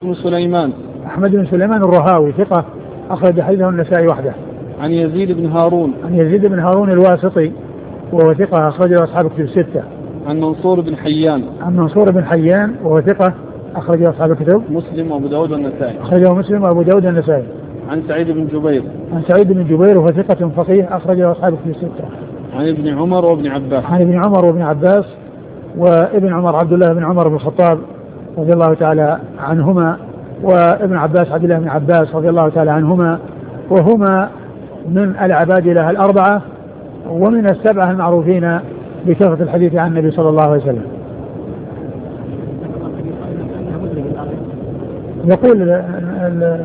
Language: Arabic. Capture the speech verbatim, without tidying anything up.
بن سليمان. أحمد بن سليمان الرهاوي ثقة أخرج حديثه النسائي وحده. عن يزيد بن هارون. عن يزيد بن هارون الواسطي وهو ثقة أخرجه أصحاب الكتب الستة. عن منصور بن حيان. عن منصور بن حيان وهو ثقة أخرجه أصحاب الكتب مسلم وأبو داود والنسائي. أخرجه مسلم وأبو داود والنسائي. عن سعيد بن جبير. عن سعيد بن جبير وهو ثقة فقيه أخرجه أصحاب الكتب الستة. عن ابن عمر وابن عباس. عن ابن عمر وابن عباس وابن عمر عبد الله بن عمر بن الخطاب رضي الله تعالى عنهما، وابن عباس عبد الله بن عباس رضي الله تعالى عنهما، وهما من العبادلة الأربعة ومن السبعة المعروفين بكثرة الحديث عن النبي صلى الله عليه وسلم. يقول